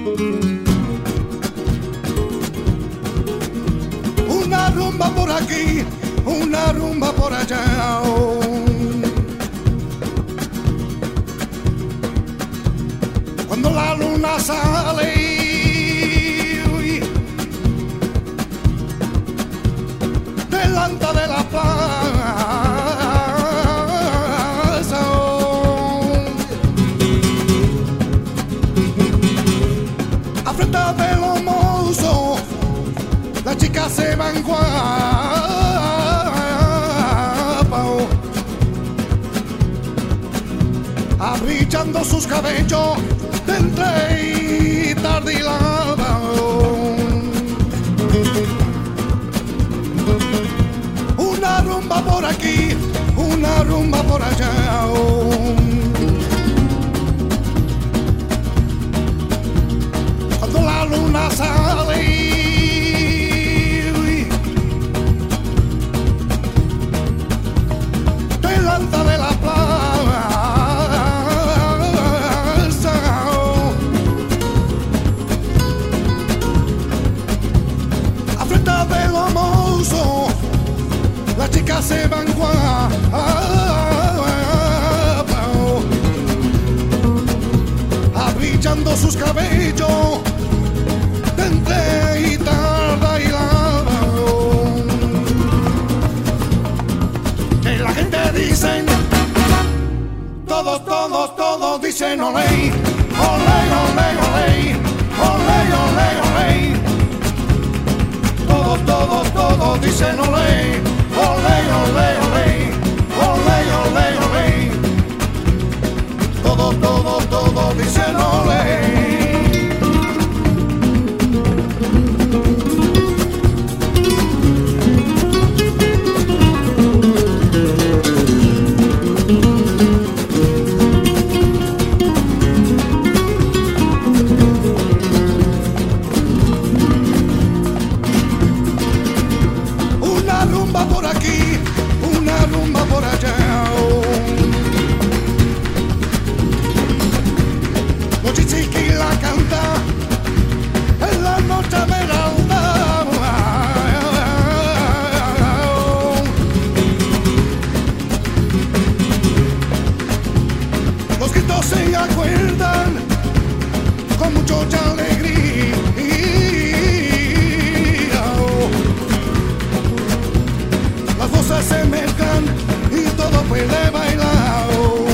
Una rumba por aquí, una rumba por allá. Cuando la luna sale delante de la plaza, a frente de los mozos las chicas se van guapas, abrillando sus cabellos de entre tarde y lava. Una rumba por aquí, una rumba por allá. Cuando la luna sale delante de la plaza, a frente de los mozos las chicas se van guapas, abrillando sus cabellos de entre guitarra y lava. Que la gente dicen, todos dicen olé, olé, olé, olé, olé, olé, olé. Todos dicen olé, olé, olé, olé, olé, olé, olé. Todos dicen olé. Una rumba por aquí, una rumba por allá. Los chichiquis la canta en la noche veralda. Los gritos se acuerdan con mucha alegría. Las voces se mezclan y todo puede bailar.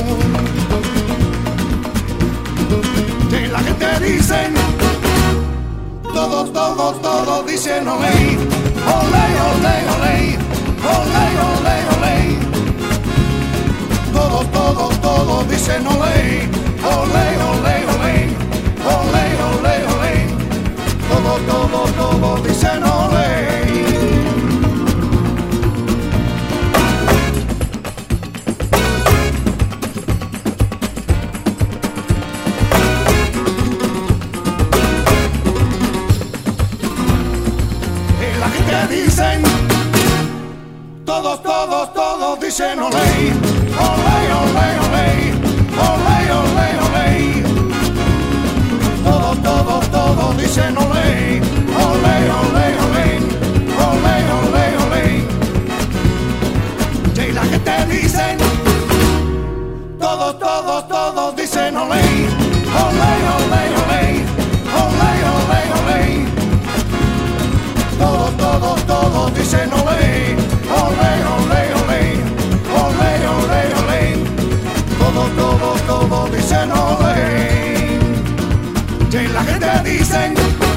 Que la gente dicen, todos dicen olé, olé, olé, olé, olé, olé, olé. Todos dicen olé, olé, olé, olé, olé, olé, olé. Todos dicen olé. Dicen, todos dicen olé, olé, olé, olé, olé, olé, olé. Todos dicen olé, olé, olé, olé, olé, olé, olé. Y la gente dicen, todos dicen olé, olé, olé, olé, olé, olé, olé. Todos dicen olé, olé, olé, olé, olé, olé, olé. Todos dicen olé. Y la gente dicen